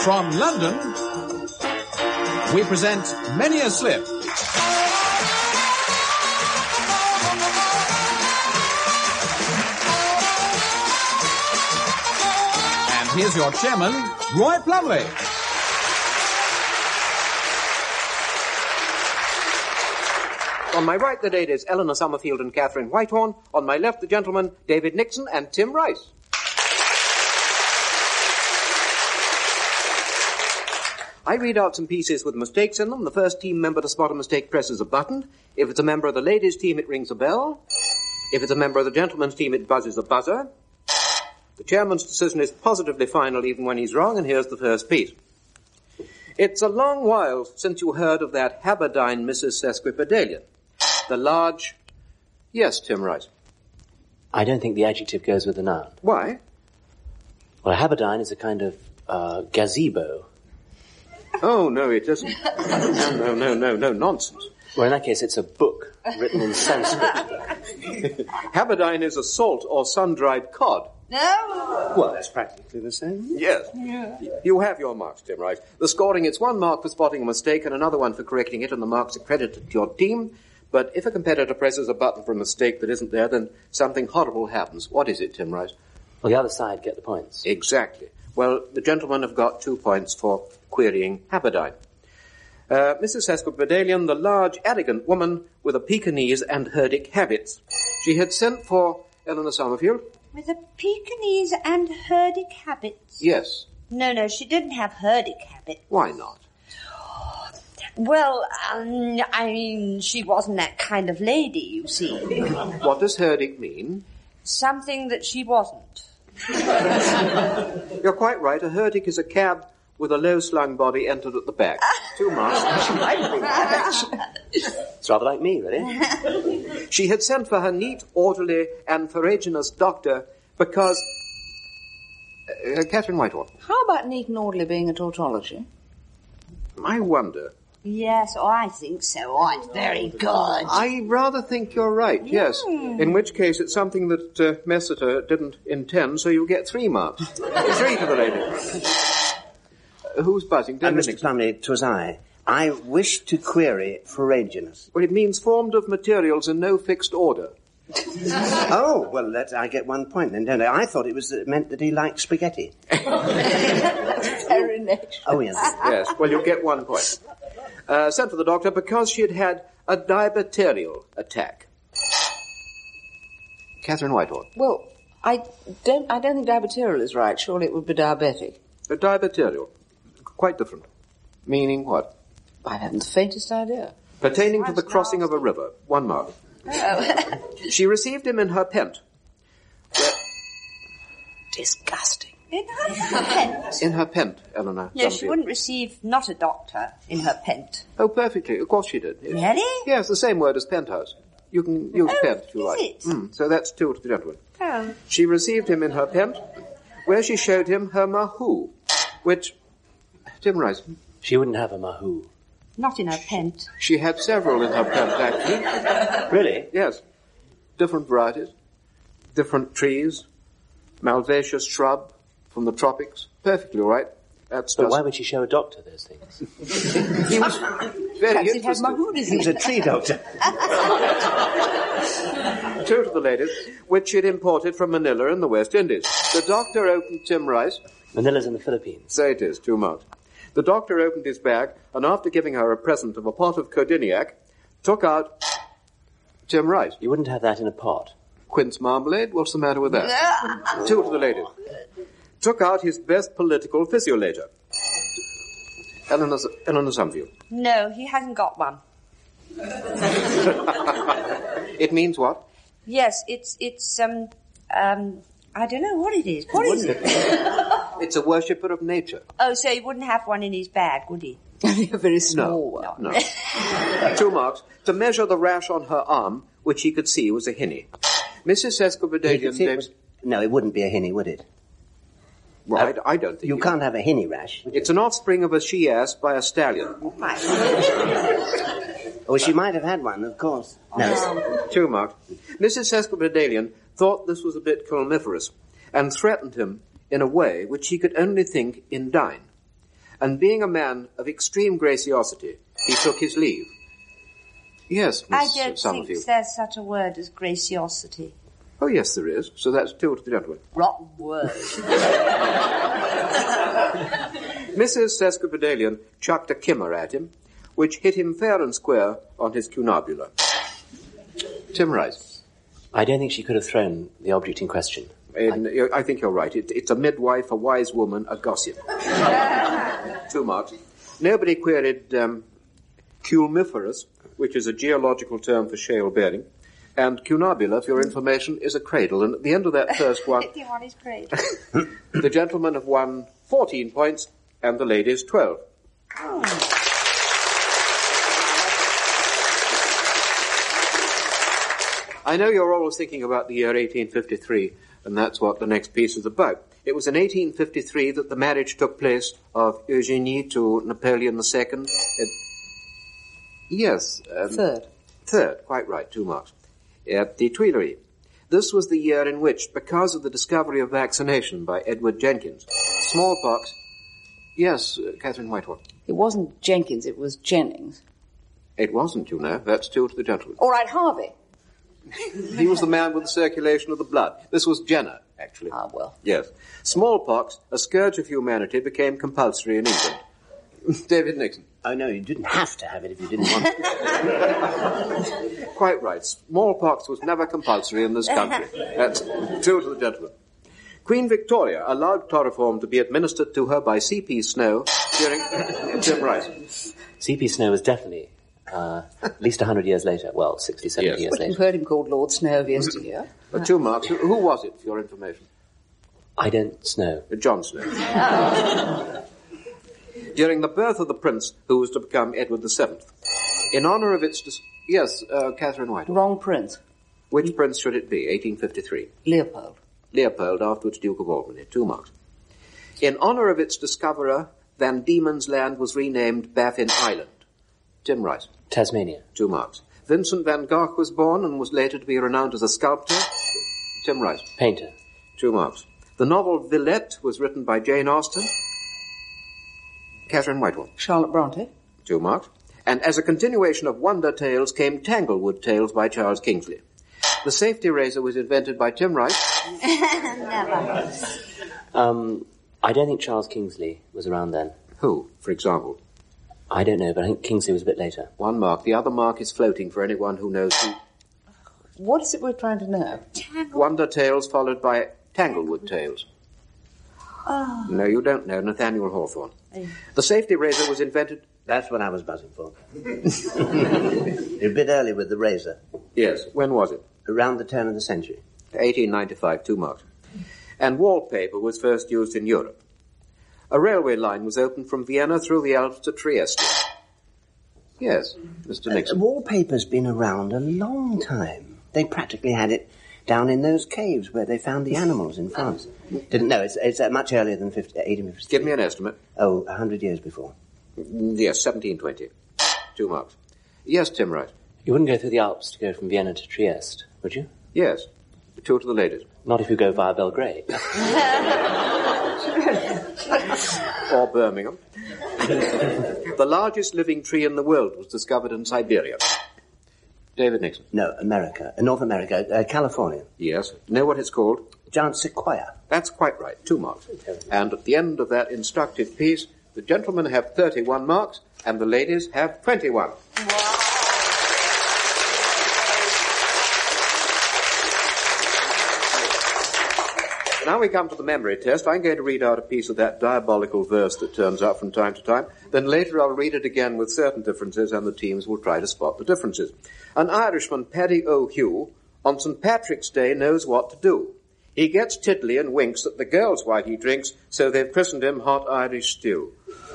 From London, we present Many a Slip. And here's your chairman, Roy Plumley. On my right, the ladies, Eleanor Summerfield and Catherine Whitehorn. On my left, the gentlemen, David Nixon and Tim Rice. I read out some pieces with mistakes in them. The first team member to spot a mistake presses a button. If it's a member of the ladies' team, it rings a bell. If it's a member of the gentlemen's team, it buzzes a buzzer. The chairman's decision is positively final even when he's wrong, and here's the first piece. It's a long while since you heard of that Haberdine Mrs. Sesquipedalian. The large... Yes, Tim Rice. I don't think the adjective goes with the noun. Why? Well, Haberdine is a kind of gazebo. Oh, no, it isn't. No, nonsense. Well, in that case, it's a book written in Sanskrit. Haberdine is a salt or sun-dried cod. No. Well, that's practically the same. Yes. Yeah. You have your marks, Tim Rice. The scoring, it's 1 mark for spotting a mistake and another one for correcting it, and the marks are credited to your team. But if a competitor presses a button for a mistake that isn't there, then something horrible happens. What is it, Tim Rice? Well, the other side get the points. Exactly. Well, the gentlemen have got 2 points for querying Haberdine. Mrs. Sesquipedalian, the large, arrogant woman with a Pekingese and herdic habits. She had sent for Eleanor Summerfield. With a Pekingese and herdic habits? Yes. No, she didn't have herdic habits. Why not? Well, I mean, she wasn't that kind of lady, you see. What does herdic mean? Something that she wasn't. You're quite right. A herdic is a cab with a low-slung body entered at the back. 2 marks. It's rather like me, really. She had sent for her neat, orderly, and ferruginous doctor because... Catherine Whitehorn. How about neat and orderly being a tautology? I wonder... Yes, I think so. Oh, it's very good. I rather think you're right, yes. In which case it's something that Messiter didn't intend, so you get 3 marks. 3 to the lady. Who's buzzing? Mr. Plumley, 'twas I. I wish to query ferruginous. Well, it means formed of materials in no fixed order. Oh, well, I get 1 point then, don't I? I thought it meant that he liked spaghetti. Very next. Oh, yes. Yes, well, you'll get 1 point. Sent for the doctor because she had a diabeterial attack. Catherine Whitehorn. Well, I don't think diabeterial is right. Surely it would be diabetic. A diabeterial. Quite different. Meaning what? I haven't the faintest idea. Pertaining to the crossing of a river. 1 mark. Oh. She received him in her pent. Disgusting. In her pent? In her pent, Eleanor. No, she wouldn't receive not a doctor in her pent. Oh, perfectly. Of course she did. Yes. Really? Yes, the same word as penthouse. You can use pent if you like. Is it? So that's 2 to the gentleman. Oh. She received him in her pent, where she showed him her mahu, which... Tim Rice. She wouldn't have a mahu. Not in her pent. She had several in her pent, actually. Really? Yes. Different varieties. Different trees. Malvaceous shrub from the tropics. Perfectly all right. That's But just... why would she show a doctor those things? He was very It has interested. mahu disease. He was a tree doctor. 2 to the ladies, which she'd imported from Manila in the West Indies. The doctor opened Tim Rice. Manila's in the Philippines. So it is, 2 marks. The doctor opened his bag, and after giving her a present of a pot of Codiniac, took out Tim Rice. You wouldn't have that in a pot. Quince marmalade? What's the matter with that? 2 to the ladies. Took out his best political physiolator. Eleanor Summerfield. No, he hasn't got one. It means what? Yes, it's I don't know what it is. What is it? It's a worshipper of nature. Oh, so he wouldn't have one in his bag, would he? A very small one. No. 2 marks. To measure the rash on her arm, which he could see was a hinny. Mrs. Sesquipedalian... No, it wouldn't be a hinny, would it? Well, I don't think you can't have a hinny rash. It's an offspring of a she-ass by a stallion. Oh, she might have had one, of course. No. 2 marks. Mrs. Sesquipedalian thought this was a bit culmiferous and threatened him in a way which he could only think indign. and being a man of extreme graciosity, he took his leave. Yes, I Miss don't Summerfield. think there's such a word as graciosity. Oh, yes, there is. So that's two to the gentleman. Rotten word. Mrs. Sesquipedalian chucked a kimmer at him, which hit him fair and square on his cunabula. Tim Rice. I don't think she could have thrown the object in question. I think you're right. It's a midwife, a wise woman, a gossip. 2 marks. Nobody queried culmiferous, which is a geological term for shale bearing. And cunabula, for your information, is a cradle. And at the end of that first one, the gentlemen have won 14 points and the ladies 12. I know you're always thinking about the year 1853, and that's what the next piece is about. It was in 1853 that the marriage took place of Eugenie to Napoleon II. Yes. Third, quite right, 2 marks. At the Tuileries. This was the year in which, because of the discovery of vaccination by Edward Jenkins, smallpox... Yes, Catherine Whitehall. It wasn't Jenkins, it was Jennings. It wasn't, you know. That's 2 to the gentleman. All right, Harvey. He was the man with the circulation of the blood. This was Jenner, actually. Ah, well. Yes. Smallpox, a scourge of humanity, became compulsory in England. David Nixon. Oh, no, you didn't have to have it if you didn't want it. Quite right. Smallpox was never compulsory in this country. That's 2 to the gentleman. Queen Victoria allowed chloroform to be administered to her by C.P. Snow during... Tim Rice. C.P. Snow was definitely at least 100 years later. Well, 60, 70 Yes. years But later. you've heard him called Lord Snow of yesteryear. 2 marks. Who was it, for your information? I don't know. John Snow. During the birth of the prince who was to become Edward VII. In honour of its... Yes, Catherine White. Wrong prince. Which prince should it be? 1853. Leopold. Leopold, afterwards Duke of Albany. 2 marks. In honour of its discoverer, Van Diemen's Land was renamed Baffin Island. Tim Rice. Tasmania. 2 marks. Vincent van Gogh was born and was later to be renowned as a sculptor. Tim Rice. Painter. 2 marks. The novel Villette was written by Jane Austen. Catherine Whitehall. Charlotte Bronte. 2 marks. And as a continuation of Wonder Tales came Tanglewood Tales by Charles Kingsley. The safety razor was invented by Tim Rice. Never. I don't think Charles Kingsley was around then. Who, for example? I don't know, but I think Kingsley was a bit later. 1 mark. The other mark is floating for anyone who knows who. What is it we're trying to know? Wonder Tales followed by Tanglewood Tales. Oh. No, you don't know. Nathaniel Hawthorne. The safety razor was invented... That's what I was buzzing for. You're a bit early with the razor. Yes. When was it? Around the turn of the century. 1895. 2 marks. And wallpaper was first used in Europe. A railway line was opened from Vienna through the Alps to Trieste. Yes, Mr. Nixon. Wallpaper's been around a long time. They practically had it down in those caves where they found the animals in France. Didn't know. It's much earlier than 1850. Give me an estimate. Oh, 100 years before. Yes, 1720. 2 marks. Yes, Tim Wright. You wouldn't go through the Alps to go from Vienna to Trieste, would you? Yes. 2 to the ladies. Not if you go via Belgrade. Or Birmingham. The largest living tree in the world was discovered in Siberia. David Nixon. No, America. North America. California. Yes. Know what it's called? Giant sequoia. That's quite right. 2 marks. And at the end of that instructive piece, the gentlemen have 31 marks and the ladies have 21. Now we come to the memory test. I'm going to read out a piece of that diabolical verse that turns up from time to time. Then later I'll read it again with certain differences and the teams will try to spot the differences. An Irishman, Paddy O'Hugh, on St. Patrick's Day knows what to do. He gets tiddly and winks at the girls while he drinks, so they've christened him Hot Irish Stew.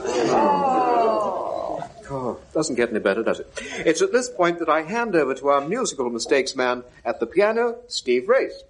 Oh, doesn't get any better, does it? It's at this point that I hand over to our musical mistakes man at the piano, Steve Race.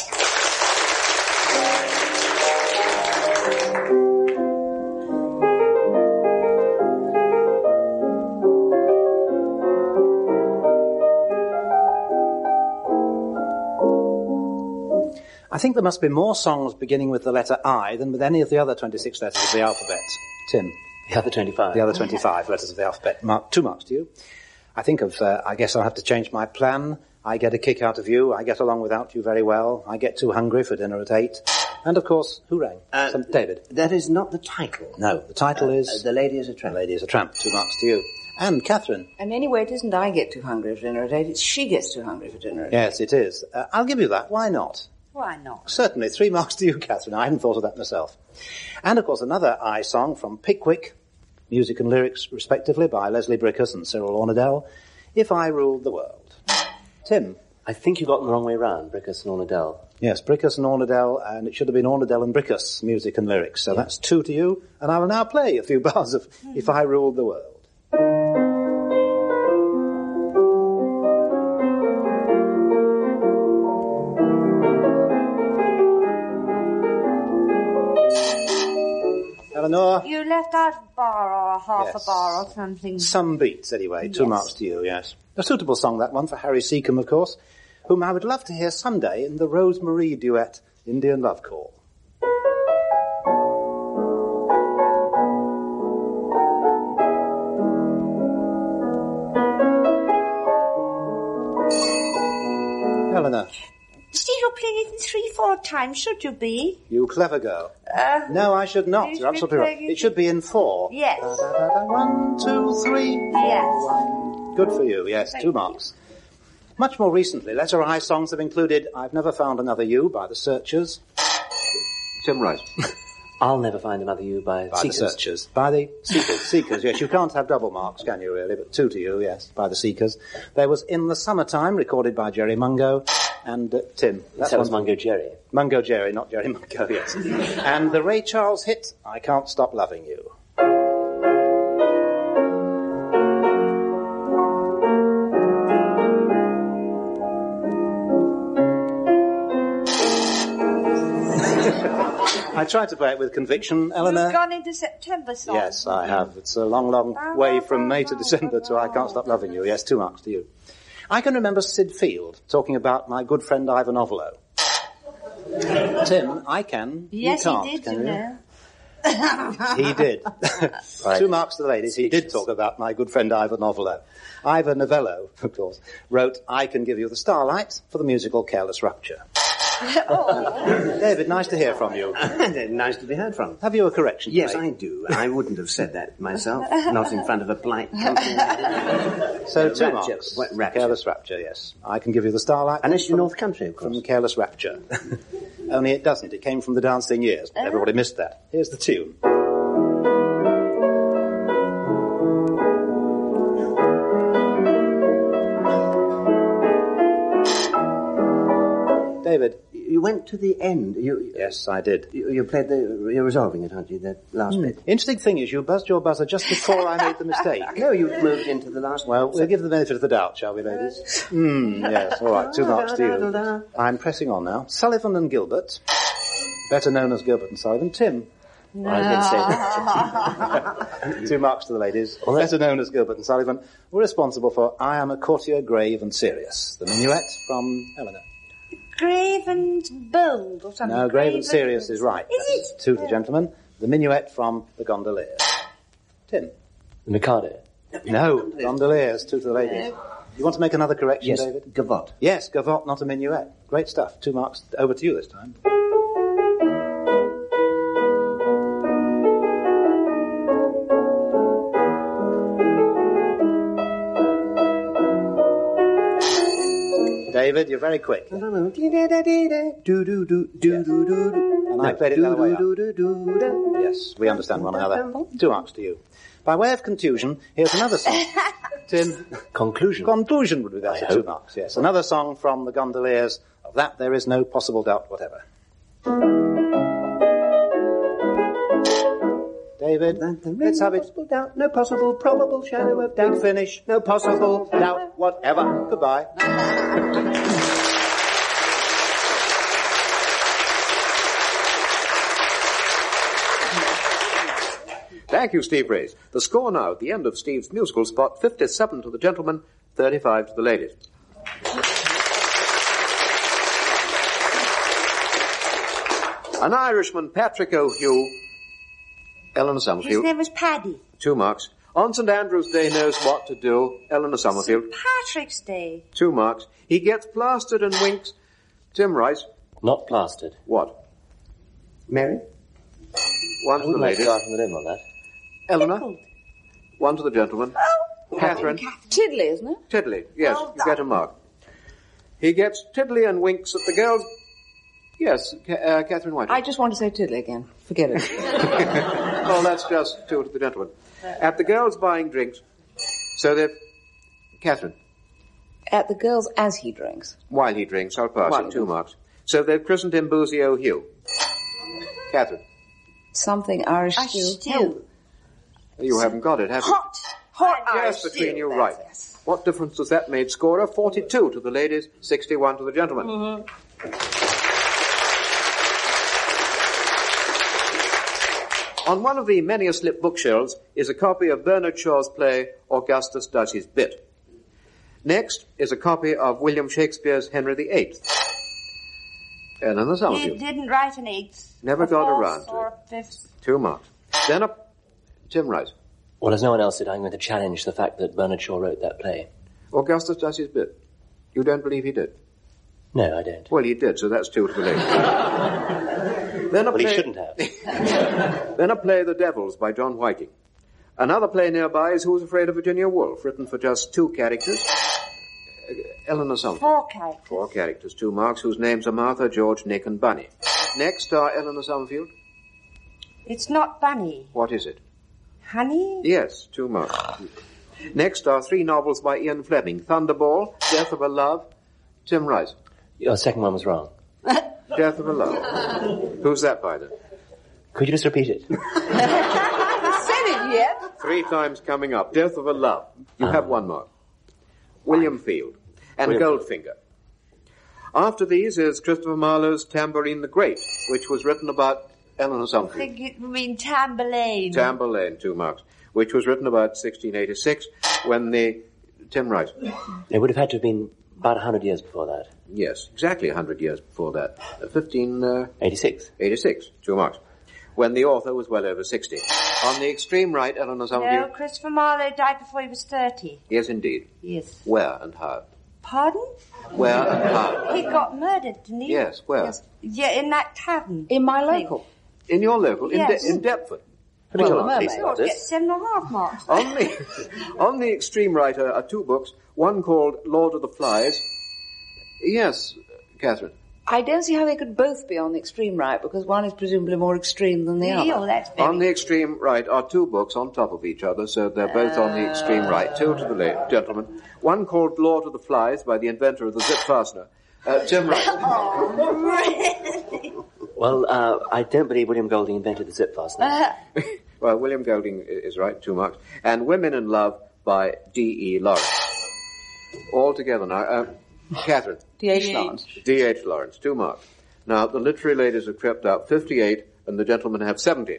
I think there must be more songs beginning with the letter I than with any of the other 26 letters of the alphabet. Tim. The other 25. The other 25 letters of the alphabet. 2 marks to you. I think I guess I'll have to change my plan. I get a kick out of you. I get along without you very well. I get too hungry for dinner at 8. And, of course, who rang? David. That is not the title. No, the title is... The Lady is a Tramp. The Lady is a Tramp. 2 marks to you. And Catherine. And anyway, it isn't I get too hungry for dinner at 8, it's she gets too hungry for dinner at 8. Yes, it is. I'll give you that. Why not? Why not? Certainly. 3 marks to you, Catherine. I hadn't thought of that myself. And, of course, another I song from Pickwick, music and lyrics, respectively, by Leslie Brickus and Cyril Ornadell, If I Ruled the World. Tim. I think you got them the wrong way round, Brickus and Ornadell. Yes, Brickus and Ornadell, and it should have been Ornadell and Brickus, music and lyrics. So that's 2 to you, and I will now play a few bars of If I Ruled the World. Eleanor? You left out a bar or half a bar or something. Some beats, anyway. 2 Yes. marks to you, yes. A suitable song, that one, for Harry Seacombe, of course, whom I would love to hear someday in the Rosemarie duet, Indian Love Call. Eleanor, Steve, you're playing it in 3-4 times, should you be? you clever girl. No, I should not. you You're should be absolutely right. playing it- It should be in 4. Yes. 1, 2, 3. Yes. Good for you, yes, 2 marks. Much more recently, letter I songs have included I've Never Found Another You by the Searchers. Tim Rice. I'll Never Find Another You by By Seekers. the Searchers. By the Seekers. Seekers, yes. You can't have double marks, can you, really? But 2 to you, yes, by the Seekers. There was In the Summertime, recorded by Jerry Mungo. And Tim. That was Mungo Jerry. Mungo Jerry, not Jerry Mungo, yes. And the Ray Charles hit, I Can't Stop Loving You. I tried to play it with conviction, Eleanor. You've gone into September song. Yes, I have. It's a long, long way from May to December to I Can't Stop Loving You. Yes, 2 marks to you. I can remember Sid Field talking about my good friend Ivan Ovolo. Tim, I can. Yes, you can't, he did, can you you? know. He did. Right. 2 marks to the ladies. He did talk about my good friend Ivan Novello. Ivan Novello, of course, wrote I Can Give You the Starlight for the musical Careless Rapture. David, nice to hear from you. Nice to be heard from. Have you a correction to Yes, make? I do. I wouldn't have said that myself, not in front of a polite company. So 2 Rapture. marks. What, Rapture? Careless Rapture, yes. I Can Give You the Starlight. And it's in North Country, of course. From Careless Rapture. Only it doesn't. It came from the Dancing Years. But everybody missed that. Here's the tune. David. You went to the end. Yes, I did. You played you're resolving it, aren't you, the last bit? Interesting thing is you buzzed your buzzer just before I made the mistake. No, you moved into the last Well, we'll give the benefit of the doubt, shall we, ladies? Yes, all right, 2 marks to you. I'm pressing on now. Sullivan and Gilbert, better known as Gilbert and Sullivan. Tim. I was going to say 2 marks to the ladies, better known as Gilbert and Sullivan, were responsible for I Am a Courtier Grave and Serious, the minuet from Eleanor. Grave and bold or something. No, Grave and Serious is right. Is That's 2 to the gentleman. The minuet from the Gondoliers. Tim. The Mikado. No, Gondoliers, 2 to the ladies. You want to make another correction, Yes, David? gavotte. Yes, gavotte, not a minuet. Great stuff. 2 marks. Over to you this time. David, you're very quick. And I played it the other way up. Yes, we understand one another. 2 marks to you. By way of contusion, here's another song. Tim. Conclusion. Conclusion would be better. 2 marks, yes. Another song from the Gondoliers. Of that there is no possible doubt whatever. David, let's have it. Possible doubt, no possible probable shadow of doubt. Big finish. No possible doubt whatever. Goodbye. Thank you, Steve Race. The score now at the end of Steve's musical spot, 57 to the gentlemen, 35 to the ladies. An Irishman, Patrick O'Hugh, Eleanor His Summerfield. name was Paddy. 2 marks. On St. Andrew's Day knows what to do. Eleanor Summerfield. Patrick's Day. 2 marks. He gets plastered and winks. Tim Rice. Not plastered. What? Mary? 1 I to the wouldn't like to lady. go out on the limb on that. Eleanor. Pickled. 1 to the gentleman. Catherine. Tiddly, isn't it? Tiddly. Yes, Well you get a mark. He gets tiddly and winks at the girls. Yes, Catherine White. I just want to say tiddly again. Forget it. Oh, that's just 2 to the gentleman. At the girls buying drinks. So they've... Catherine. At the girls as he drinks. While he drinks, I'll pass While it. he 2 drinks. marks. So they've christened him Boozy O'Hugh. Catherine. Something Irish A stew. stew. You haven't got it, have you? Hot Yes, between you, right. What difference does that make? Scorer 42 to the ladies, 61 to the gentlemen. On one of the many a slip bookshelves is a copy of Bernard Shaw's play Augustus Does His Bit. Next is a copy of William Shakespeare's Henry VIII. Eleanor He Summerfield. didn't write an 8th. Never a got 4th around to or a 5th. 2 marks. Then up Tim Rice. Well, as no one else did, I'm going to challenge the fact that Bernard Shaw wrote that play. Augustus Does His Bit. You don't believe he did? No, I don't. Well, he did, so that's 2 to the ladies. Then a Well, he play- shouldn't have. Then a play, The Devils, by John Whiting. Another play nearby is Who's Afraid of Virginia Woolf, written for just 2 characters. Eleanor Summerfield. 4 characters. 4 characters, 2 marks, whose names are Martha, George, Nick, and Bunny. Next are Eleanor Summerfield. It's not Bunny. What is it? Honey? Yes, 2 marks. Next are 3 novels by Ian Fleming. Thunderball, Death of a Love, Tim Rice. Your second one was wrong. Death of a Love. Who's that by then? Could you just repeat it? Haven't said it yet. 3 times coming up. Death of a Love. You have 1 mark. William Field. And William Goldfinger. After these is Christopher Marlowe's Tambourine the Great, which was written about Eleanor I Summerfield. think it would mean Tamburlaine. Tamburlaine, 2 marks. Which was written about 1686 when the... Tim Rice. It would have had to have been about 100 years before that. Yes, exactly 100 years before that. 86. 86, 2 marks. When the author was well over 60. On the extreme right, Eleanor No, Summerfield. Christopher Marlowe died before he was 30. Yes, indeed. Yes. Where and how? Pardon? Where and how? He got murdered, didn't he? Yes, where? Yes. Yeah, in that tavern. In my local. In your local, Yes. in Deptford. Little Mermaid. Marks, Oh, this. get 7.5 marks. On the extreme right are 2 books, one called Lord of the Flies. Yes, Catherine. I don't see how they could both be on the extreme right, because one is presumably more extreme than the Neil, other. that's very... On the extreme right are 2 books on top of each other, so they're both on the extreme right. 2 to the gentlemen. One called Lord of the Flies by the inventor of the zip fastener. Tim Rice. Well, I don't believe William Golding invented the zip fastener. Well, William Golding is right, 2 marks. And Women in Love by D.E. Lawrence. All together now. Catherine. D.H. Lawrence. D.H. Lawrence, 2 marks. Now, the literary ladies have crept up 58, and the gentlemen have 70.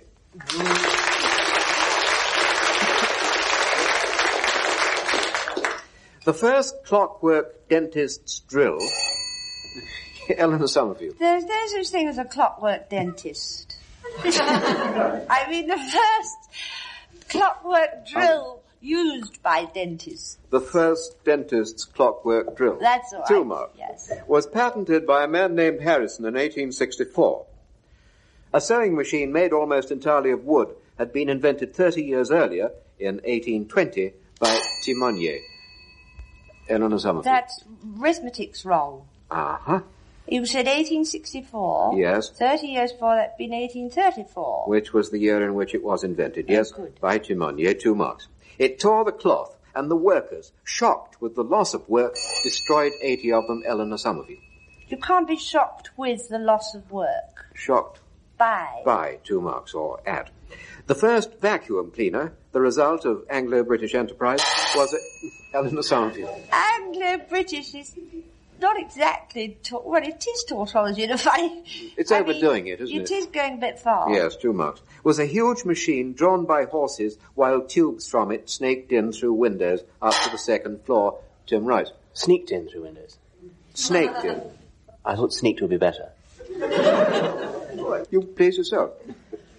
The first clockwork dentist's drill, Eleanor Summerfield. There's no such thing as a clockwork dentist. I mean, the first clockwork drill used by dentists. The first dentist's clockwork drill. That's all right. 2 marks. Yes. Was patented by a man named Harrison in 1864. A sewing machine made almost entirely of wood had been invented 30 years earlier, in 1820, by Timonier. Eleanor Summerfield. That's arithmetic's wrong. Uh-huh. You said 1864. Yes. 30 years before that'd been 1834. Which was the year in which it was invented. Yes, good. by Timonier, 2 marks. It tore the cloth, and the workers, shocked with the loss of work, destroyed 80 of them, Eleanor Summerfield. You can't be shocked with the loss of work. Shocked by 2 marks, or at. The first vacuum cleaner, the result of Anglo-British enterprise, was Eleanor Summerfield. Anglo-British is not exactly, well, it is tautology in a funny... It's overdoing it, isn't it? It is going a bit far. Yes, 2 marks. Was a huge machine drawn by horses while tubes from it snaked in through windows up to the 2nd floor. Tim Rice. Sneaked in through windows. Snaked in. I thought sneaked would be better. You please yourself.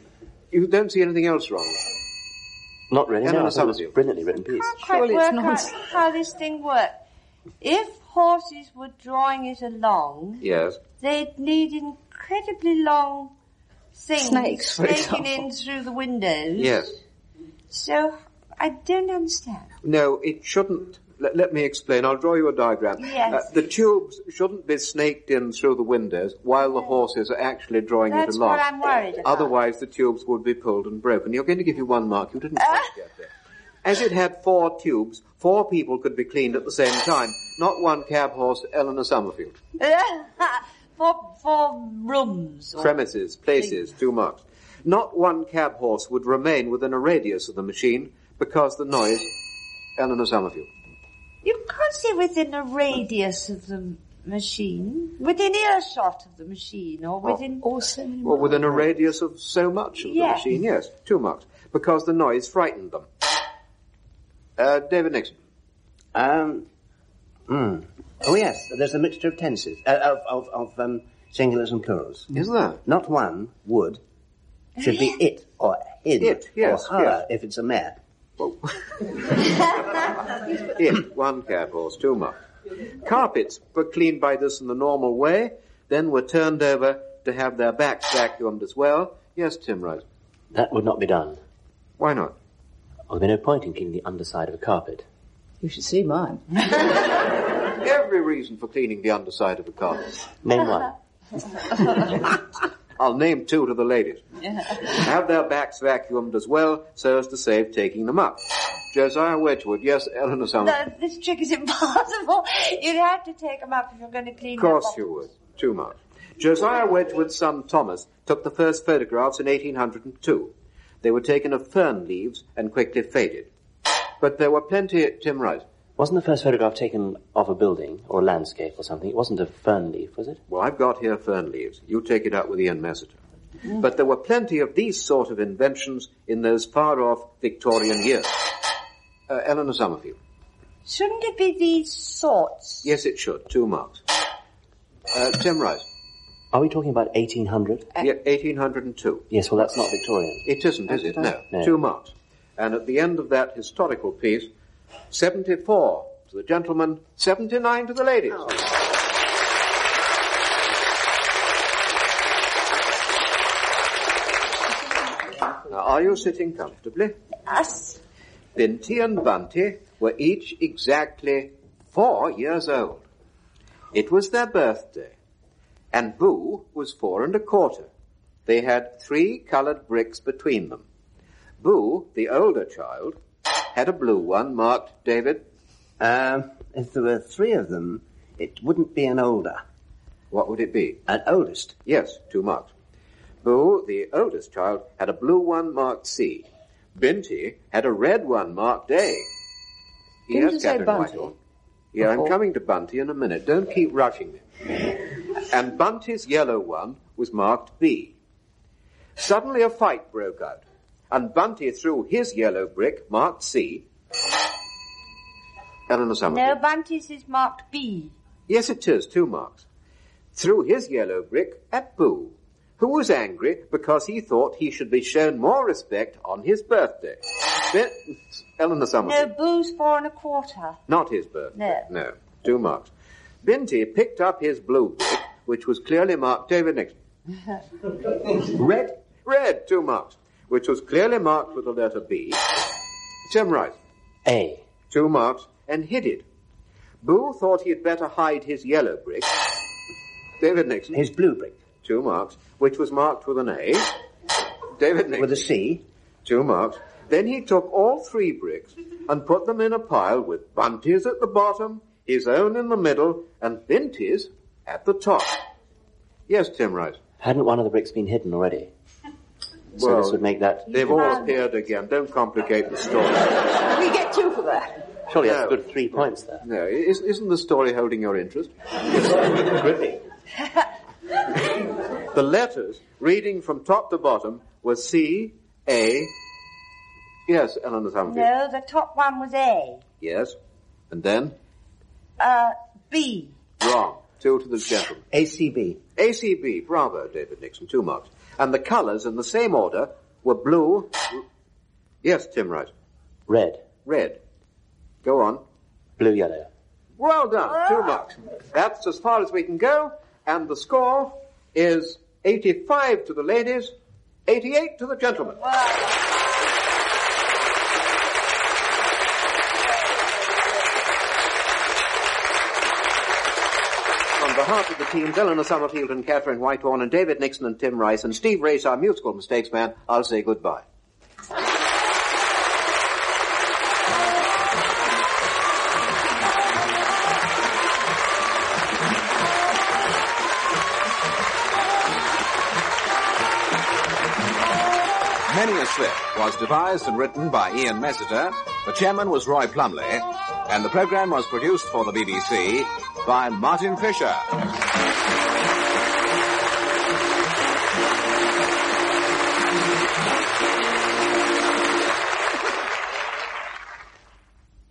You don't see anything else wrong? Not really, no. Eleanor I thought it was a Summerfield. brilliantly written piece. I can't quite Surely it's work out nonsense. how this thing worked. If horses were drawing it along, Yes. they'd need incredibly long things Snakes, for snaking example. in through the windows. Yes. So, I don't understand. No, it shouldn't. Let me explain. I'll draw you a diagram. Yes. The tubes shouldn't be snaked in through the windows while the horses are actually drawing That's it along. what I'm worried about. Otherwise, the tubes would be pulled and broken. You're going to give you 1 mark. You didn't quite get there. As it had 4 tubes, 4 people could be cleaned at the same time. Not one cab horse, Eleanor Summerfield. for rooms. Or Premises, places, 2 marks. Not one cab horse would remain within a radius of the machine because the noise, Eleanor Summerfield. You can't say within a radius of the machine, within earshot of the machine, or within... Also, Well, within a radius of so much of the Yes. machine, yes, 2 marks. Because the noise frightened them. David Nixon. Oh yes, there's a mixture of tenses, of singulars and plurals. Is there? Not one would. Should be it or him It, yes, or her yes. if it's a mare. Well, it, 1 cab horse, 2 marks. Carpets were cleaned by this in the normal way, then were turned over to have their backs vacuumed as well. Yes, Tim Rose. That would not be done. Why not? Well, there'd be no point in cleaning the underside of a carpet. you should see mine. Every reason for cleaning the underside of a carpet. Name one. I'll name 2 to the ladies. Have their backs vacuumed as well, so as to save taking them up. Josiah Wedgwood, yes, Eleanor Summerfield. No, this trick is impossible. You'd have to take them up if you're going to clean Of course them up. you would. 2 marks. Josiah Wedgwood's son Thomas took the first photographs in 1802. They were taken of fern leaves and quickly faded. But there were plenty, Tim Rice. Wasn't the first photograph taken of a building or a landscape or something? It wasn't a fern leaf, was it? Well, I've got here fern leaves. You take it up with Ian Messiter. But there were plenty of these sort of inventions in those far-off Victorian years. Eleanor Summerfield. Shouldn't it be these sorts? Yes, it should. 2 marks. Tim Rice. Are we talking about 1800? Yeah, 1802. Yes, well, that's not Victorian. It isn't, is it? No. No. 2 marks. And at the end of that historical piece, 74 to the gentlemen, 79 to the ladies. Now, are you sitting comfortably? Us? Binti and Bunty were each exactly 4 years old. It was their birthday, and Boo was 4 1/4. They had 3 coloured bricks between them. Boo, the older child, had a blue one marked David. If there were 3 of them, it wouldn't be an older. What would it be? An oldest. Yes, 2 marks. Boo, the oldest child, had a blue one marked C. Binti had a red one marked A. Didn't you say Catherine Bunty? Whitehall. Yeah, I'm Before? coming to Bunty in a minute. Don't keep rushing me. And Bunty's yellow one was marked B. Suddenly a fight broke out, and Bunty threw his yellow brick marked C. Eleanor No, Summerfield. Bunty's is marked B. Yes, it is, 2 marks. Threw his yellow brick at Boo, who was angry because he thought he should be shown more respect on his birthday. Eleanor No, Summerfield. Boo's 4 1/4. Not his birthday. No. No. 2 marks. Binti picked up his blue brick, which was clearly marked David Nixon. Red, 2 marks, which was clearly marked with the letter B. Tim Rice. A. 2 marks, and hid it. Boo thought he'd better hide his yellow brick. David Nixon. His blue brick 2 marks, which was marked with an A. David Nixon. with a C. 2 marks. Then he took all 3 bricks and put them in a pile with Bunty's at the bottom, his own in the middle, and Binty's at the top. Yes, Tim Rice. Hadn't one of the bricks been hidden already? So Well, this would make that... They've all appeared again. Don't complicate the story. We get 2 for that. Surely that's No. a good 3 points there. No, isn't the story holding your interest? Could be. The letters, reading from top to bottom, were C, A... Yes, Eleanor Summerfield. No, the top one was A. Yes. And then? B. Wrong. 2 to the gentleman. ACB. ACB, bravo, David Nixon, 2 marks. And the colours in the same order were blue. Yes, Tim Rice. Red. Red. Go on. Blue, yellow. Well done. 2 marks. That's as far as we can go. And the score is 85 to the ladies, 88 to the gentlemen. On behalf of the teams, Eleanor Summerfield and Catherine Whitehorn and David Nixon and Tim Rice and Steve Race, our musical mistakes man, I'll say goodbye. Many a Slip was devised and written by Ian Messiter, the chairman was Roy Plumley, and the program was produced for the BBC by Martin Fisher.